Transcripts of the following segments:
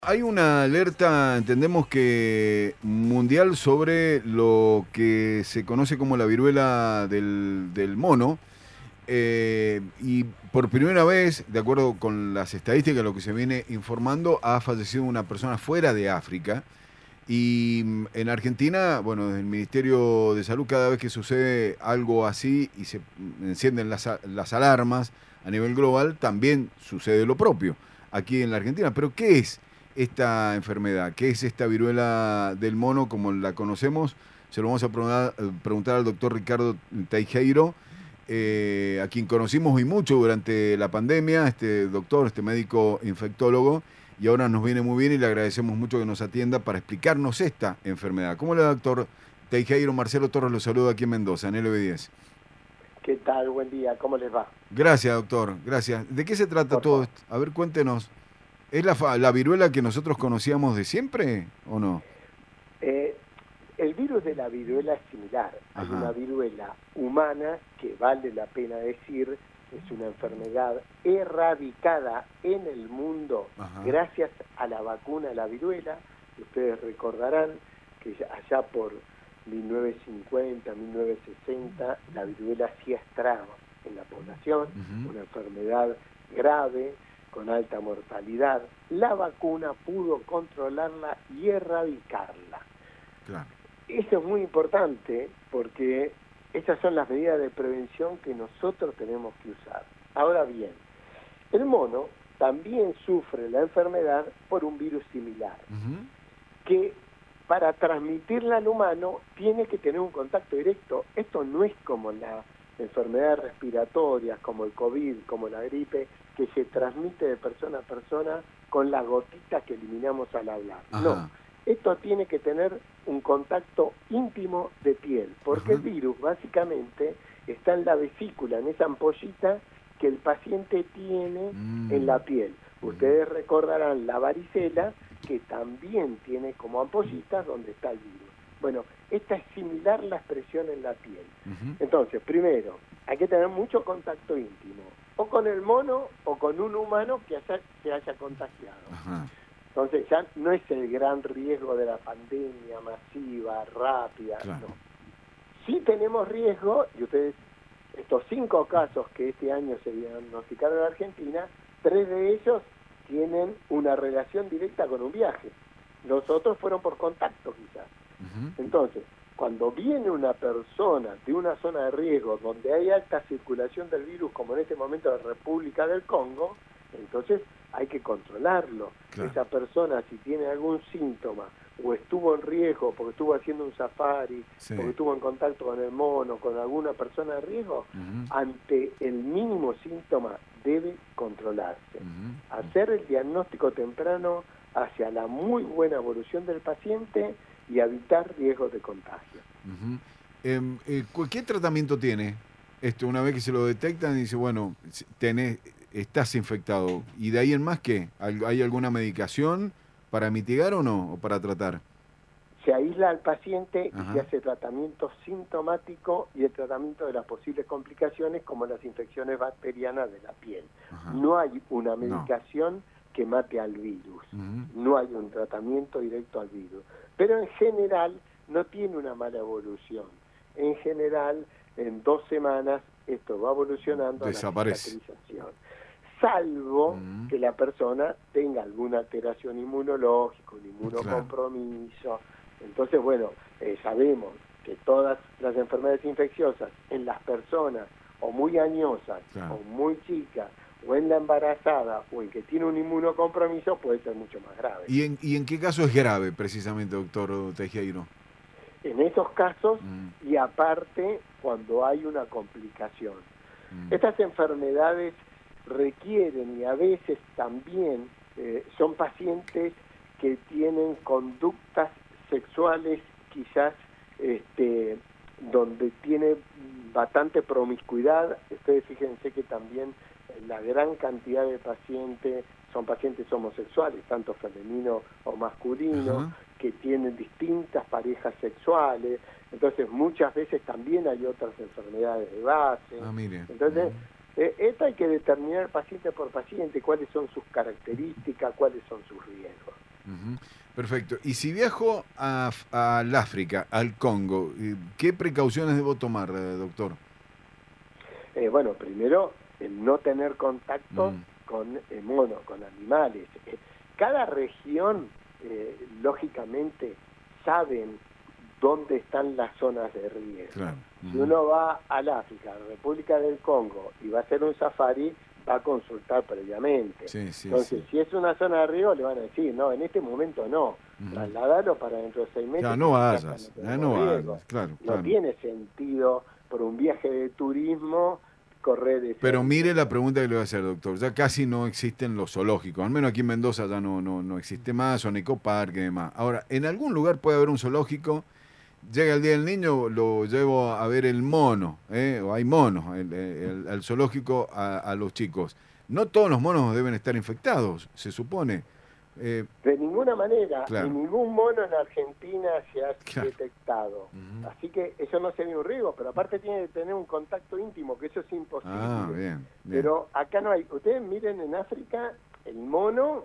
Hay una alerta, entendemos que mundial, sobre lo que se conoce como la viruela del mono. Y por primera vez, de acuerdo con las estadísticas, lo que se viene informando, ha fallecido una persona fuera de África. Y en Argentina, bueno, desde el Ministerio de Salud, cada vez que sucede algo así y se encienden las alarmas a nivel global, también sucede lo propio aquí en la Argentina. Pero ¿qué es esta enfermedad? ¿Qué es esta viruela del mono como la conocemos? Se lo vamos a preguntar al doctor Ricardo Teijeiro, a quien conocimos y mucho durante la pandemia, este doctor, este médico infectólogo, y ahora nos viene muy bien y le agradecemos mucho que nos atienda para explicarnos esta enfermedad. ¿Cómo le va, doctor Teijeiro? Marcelo Torres lo saluda aquí en Mendoza, en LB10. ¿Qué tal? Buen día, ¿cómo les va? Gracias, doctor, gracias. ¿De qué se trata Por todo favor. esto? A ver, cuéntenos. ¿Es la viruela que nosotros conocíamos de siempre o no? Eh, el virus de la viruela es similar. Hay una Ajá, viruela humana que vale la pena decir, es una enfermedad erradicada en el mundo ajá, gracias a la vacuna de la viruela. Ustedes recordarán que allá por 1950, 1960, la viruela hacía estragos en la población, ujú, una enfermedad grave, con alta mortalidad. La vacuna pudo controlarla y erradicarla. claro. Eso es muy importante porque esas son las medidas de prevención que nosotros tenemos que usar. Ahora bien, el mono también sufre la enfermedad por un virus similar, Ujú, que para transmitirla al humano tiene que tener un contacto directo. Esto no es como las enfermedades respiratorias, como el COVID, como la gripe, que se transmite de persona a persona con la gotita que eliminamos al hablar. No, ajá, esto tiene que tener un contacto íntimo de piel, porque el ajá, virus básicamente está en la vesícula, en esa ampollita que el paciente tiene en mm, la piel. ujú, Ustedes recordarán la varicela, que también tiene como ampollitas donde está el virus. Bueno, esta es similar la expresión en la piel. ujú, Entonces, primero, hay que tener mucho contacto íntimo, o con el mono o con un humano que se haya contagiado. ajá, Entonces ya no es el gran riesgo de la pandemia masiva, rápida, claro. no. Sí tenemos riesgo, y ustedes, estos 5 casos que este año se diagnosticaron en Argentina, 3 de ellos tienen una relación directa con un viaje. Los otros fueron por contacto quizás. Ujú, Entonces, cuando viene una persona de una zona de riesgo donde hay alta circulación del virus, como en este momento en la República del Congo, entonces hay que controlarlo. claro. Esa persona, si tiene algún síntoma o estuvo en riesgo porque estuvo haciendo un safari, Sí. porque estuvo en contacto con el mono, con alguna persona de riesgo, Ujú, ante el mínimo síntoma debe controlarse. ujú, Hacer el diagnóstico temprano hacia la muy buena evolución del paciente y evitar riesgos de contagio. ujú. ¿Qué tratamiento tiene esto? Una vez que se lo detectan, dice, bueno, estás infectado. ¿Y de ahí en más qué? ¿Hay alguna medicación para mitigar o no? ¿O para tratar? Se aísla al paciente y se Ajá, hace tratamiento sintomático y el tratamiento de las posibles complicaciones como las infecciones bacterianas de la piel. ajá. No hay una No. medicación que mate al virus, Ujú, no hay un tratamiento directo al virus, pero en general no tiene una mala evolución. En general, en 2 semanas esto va evolucionando a la desaparece. cicatrización, salvo Ujú, que la persona tenga alguna alteración inmunológica, un claro. inmunocompromiso. Entonces, bueno, sabemos que todas las enfermedades infecciosas en las personas o muy añosas Claro. o muy chicas o en la embarazada o en que tiene un inmunocompromiso puede ser mucho más grave. ¿Y en qué caso es grave, precisamente, doctor Teijeiro? En esos casos Mm, y aparte cuando hay una complicación. mm, Estas enfermedades requieren y a veces también son pacientes que tienen conductas sexuales quizás donde tiene bastante promiscuidad. Ustedes fíjense que también la gran cantidad de pacientes son pacientes homosexuales, tanto femenino o masculino, ajá. que tienen distintas parejas sexuales. Entonces muchas veces también hay otras enfermedades de base. Ah, mire. Entonces, Ujú, esto hay que determinar paciente por paciente cuáles son sus características, cuáles son sus riesgos. Ujú. Perfecto. Y si viajo al África, al Congo, ¿qué precauciones debo tomar, doctor? Bueno, primero, el no tener contacto Mm, con monos, con animales. Cada región, lógicamente, saben dónde están las zonas de riesgo. claro. Si Ujú. uno va al África, a la República del Congo, y va a hacer un safari, va a consultar previamente. Sí, sí, Entonces, sí. si es una zona de riesgo, le van a decir, no, en este momento no, Ujú. trasladalo para dentro de 6 Ya meses no porque acá no vayas, ya tenemos no riesgo. vayas, claro, No claro. tiene sentido por un viaje de turismo correr ese Pero mire la riesgo. pregunta que le voy a hacer, doctor. Ya casi no existen los zoológicos. Al menos aquí en Mendoza ya no existe más, son ecoparques y demás. Ahora, en algún lugar puede haber un zoológico. Llega el Día del Niño, lo llevo a ver el mono, o hay monos, el zoológico a los chicos. No todos los monos deben estar infectados, se supone. Eh, De ninguna manera, y claro, ningún mono en Argentina se ha claro. detectado. Ujú. Así que eso no sería un riesgo, pero aparte tiene que tener un contacto íntimo, que eso es Ah, imposible. bien, bien. Pero acá no hay. Ustedes miren en África, el mono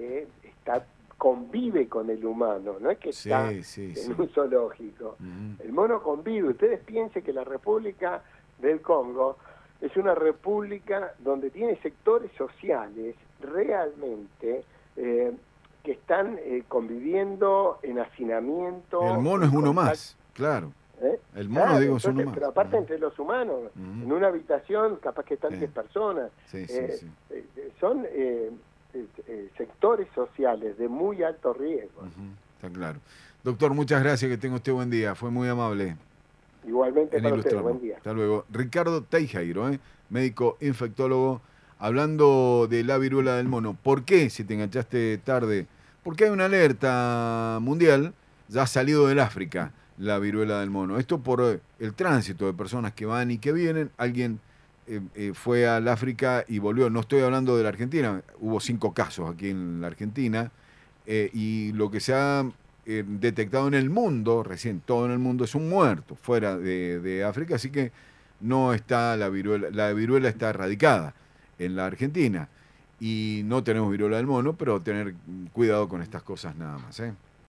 convive con el humano, no es que está Sí, sí, en sí. un zoológico. Ujú. El mono convive. Ustedes piensen que la República del Congo es una república donde tiene sectores sociales realmente que están conviviendo en El hacinamiento, mono en es uno contacto. más, claro. ¿Eh? El mono, Claro, digo, es uno entonces, más. pero aparte Ujú. entre los humanos, Ujú. en una habitación capaz que están Sí, 10 personas, sí, sí, eh, sí. son sectores sociales de muy alto riesgo. Ujú. Está claro. Doctor, muchas gracias, que tenga usted buen día. Fue muy amable Igualmente en para ustedes, ilustrarnos. buen día. Hasta luego. Ricardo Teijeiro, médico infectólogo, hablando de la viruela del mono. ¿Por qué, si te enganchaste tarde? Porque hay una alerta mundial, ya ha salido del África la viruela del mono. Esto por el tránsito de personas que van y que vienen. Alguien fue al África y volvió. No estoy hablando de la Argentina. Hubo 5 casos aquí en la Argentina. Y lo que se ha detectado en el mundo, recién todo en el mundo, es un muerto fuera de África, así que no está la viruela está erradicada en la Argentina y no tenemos viruela del mono, pero tener cuidado con estas cosas nada más, ¿eh?